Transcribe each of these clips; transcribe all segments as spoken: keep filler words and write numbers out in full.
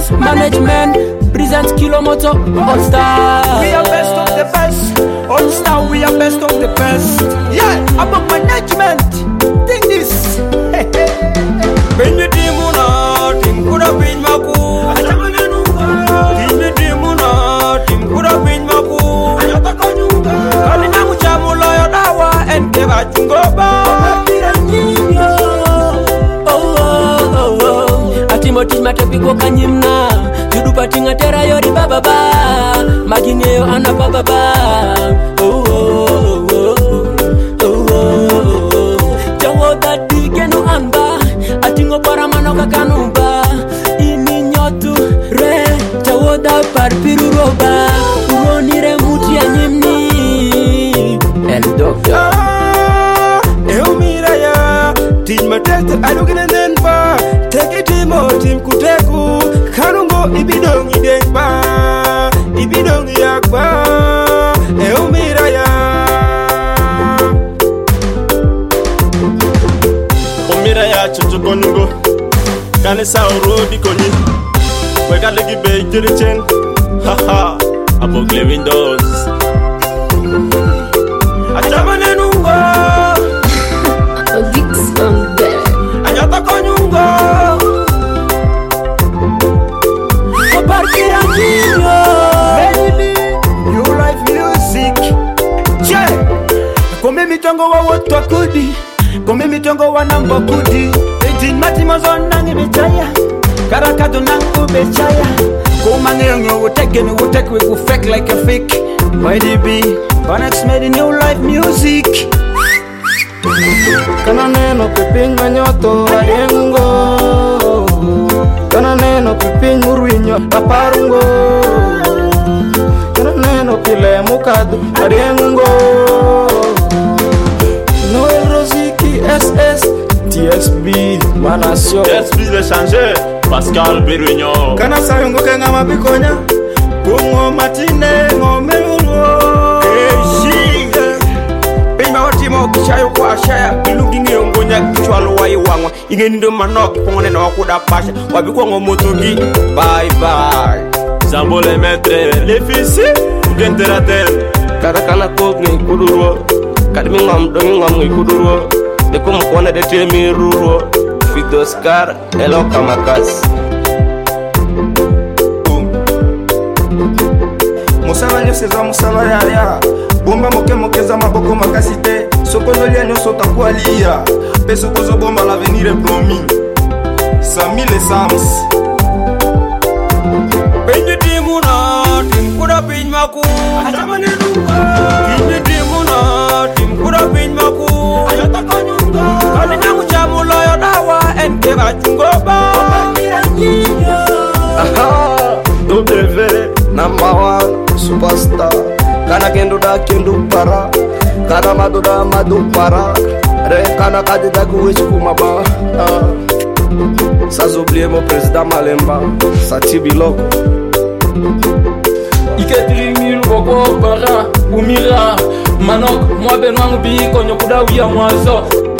Records Management presents Kilomoto All Star. We are best of the best. All Star, we are best of the best. Yeah, about management. Think this. When you dimuna, tim kuda bin maku. Tim dimuna, tim kuda bin maku. Kali namu chamu loyo dawa and keba chungoba. Timothy matapiko kanyimna judu patinga tera yori baba ba magineo ana baba ba oh oh oh oh jawo dadi genu amba atingo para manoka kanumba ini nyotu re jawo da parpiru roba uronire muti anyimni el doctor eu mira ya tin matete adugina nenba take it mo tim kuteku kanungo ibidongi denba ibidongi yakba e umira ya umira ya chuchukonungo kane saurodi koni weka legi be jirichen haha abogle windows achamane nungo Dixon Bell anyata konyungo baby, you like music. Che, come mitongo wa watu kudi, come mitongo wa namba kudi. Ejin mati mazon nangi bechaya, karakado nangu bechaya. Kuma ngeyonyo woteke ni woteke we go fake like a fake. Baby, Bannex made a new life music. Kana neno pipinga nyoto ariengo. Kana neno pipin muruinyo aparungo. Kana neno pile mukadu ariengo. Noel Rosiki S S T S B Manasio T S B le changer Pascal Beruigno. Kana sayongo kenga mabikonya Kungo matine ngome ungo Eji Pima watimo kishayo kwa shaya Ilungi ngeyongonya kichwalo wae wangwa Inge nindo manok pongone na wakuda pasha Wabikuwa ngomotogi Bye bye Zambo le metre Le fisi Ugentera ten Kada kana kog ngi kudurwo Kadmi ngam dongi ngam ngi kudurwo Deko mkwane de temi rurwo Fidoskar Elo Kamakas Musala nyose za musala ya ya Bomba moke moke za maboko makasite Sokozo lia nyoso takuwa liya Peso kozo bomba l'avenir est promis Sami les Sams Benji dimuna Tim kuda pinj maku Achamane nunga Benji dimuna Tim kuda pinj maku Ayataka nyunga Kali nangu chamu loyo dawa Enke bachungoba Aha W Number one Superstar Kana kendo da kendo para Kana madu da madu para Re kana kadi da kuwish kumaba Sans oublier mon président Malemba Satibi Loko Iketiri milu boko bara umira manok mwa benwa ngubi konyo kuda wia mwazo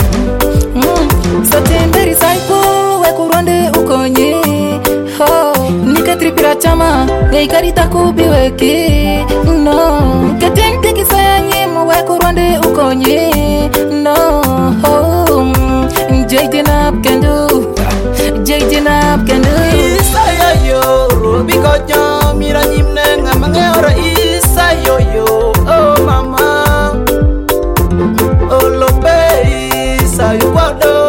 Satemberi saipo wekuronde ukonye ho nikatripira chama geikarita kubiweke no ketente kisanye mo wekuronde ukonye no ho jaydinap kendo jaydinap kendo Isaya yo robi konya mira nyimne ngamange ora Isaya yo oh mama oh lobe Isaya wado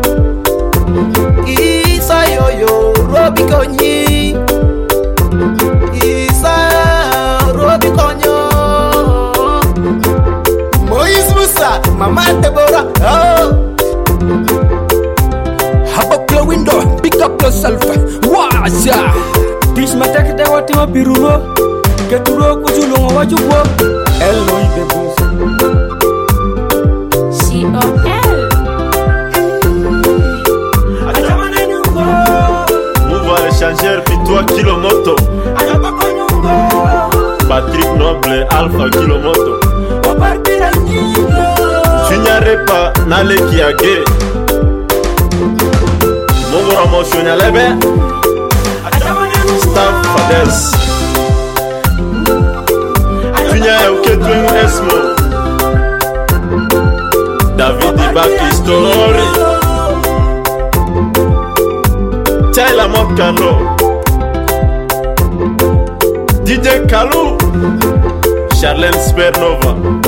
Isaya yo robi konyi Isaya robi konyo Moise Musa mama Deborah oh Habok window, pick up yourself. Waja. Tish matek de watima pirulo Keturo kujulungo wajubo Elo ibe bus C O L Achamane nyungo Mouva le changer Pitoa Kilomoto Ayapako nyungo Patrick Noble Alpha Kilomoto Waparpira nyingo Chunyarepa Nale Kiage Mongora Moshonyalebe Achamane nyungo Staff Fades Tunya Euketwen Esmo David Ibaki Story Tyler Mokano D J Kalou Charlene Spernova